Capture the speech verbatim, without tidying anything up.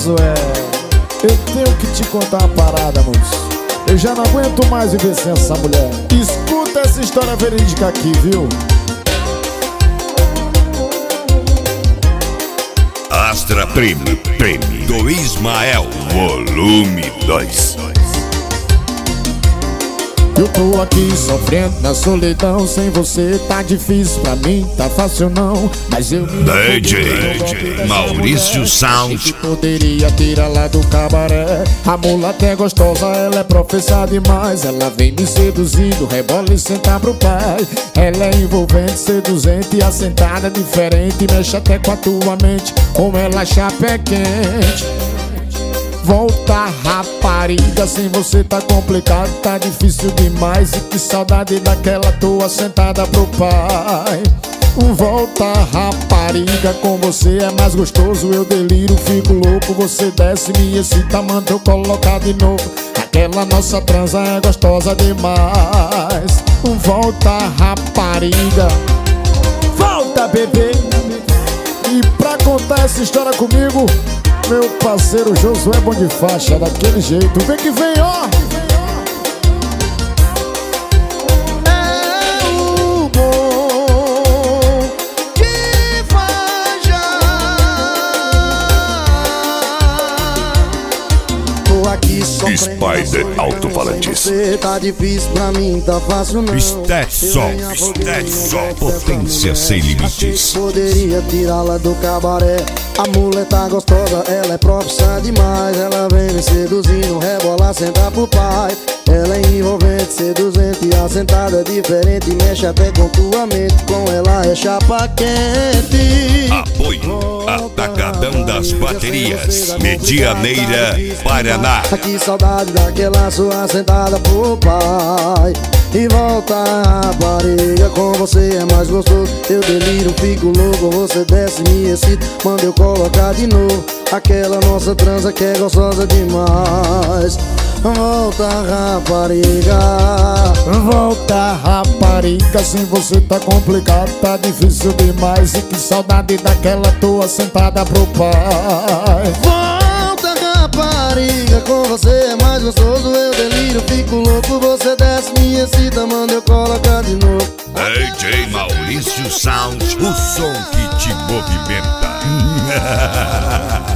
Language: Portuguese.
Josué, eu tenho que te contar uma parada, moço. Eu já não aguento mais viver sem essa mulher. Escuta essa história verídica aqui, viu? Astra Prêmio, Prêmio do Ismael, volume dois. Eu tô aqui sofrendo na solidão. Sem você tá difícil pra mim, tá fácil não. Mas eu me D J Maurício Sound. Poderia tirar lá do cabaré. A mulata é gostosa, ela é professa demais. Ela vem me seduzindo, rebola e senta pro pai. Ela é envolvente, seduzente, assentada diferente. Mexe até com a tua mente, como ela chapa é quente. Volta, rapariga, sem você tá complicado, tá difícil demais. E que saudade daquela tua sentada pro pai. Volta, rapariga, com você é mais gostoso. Eu deliro, fico louco, você desce, me excita, manda eu colocar de novo. Aquela nossa transa é gostosa demais. Volta, rapariga, volta, bebê. E pra contar essa história comigo, meu parceiro Josué Bom de Faixa, daquele jeito. Vem que vem, ó! É o Bom de Faixa. Tô aqui sofrendo. Spider Alto-Falantes. Você tá difícil pra mim, tá fácil não. Stetson, Stetson, potência sem limites. Poderia tirá-la do cabaré. A muleta gostosa, ela é profissa demais. Ela vem me seduzindo, rebola, senta pro pai. Ela é envolvente, seduzente, assentada diferente. Mexe até com tua mente, com ela é chapa quente. Apoio Atacadão das Baterias, Medianeira, Paraná. Que saudade daquela sua sentada pro pai. E volta, rapariga, com você é mais gostoso. Eu deliro, fico louco, você desce, me excita, manda eu colocar de novo. Aquela nossa transa que é gostosa demais. Volta, rapariga, volta, rapariga, sem você tá complicado, tá difícil demais. E que saudade daquela tua sentada pro pai. Volta, rapariga, com você é mais gostoso. Eu deliro, fico louco, você desce, me excita, manda eu colocar de novo. D J Maurício Sound, o som que te movimenta.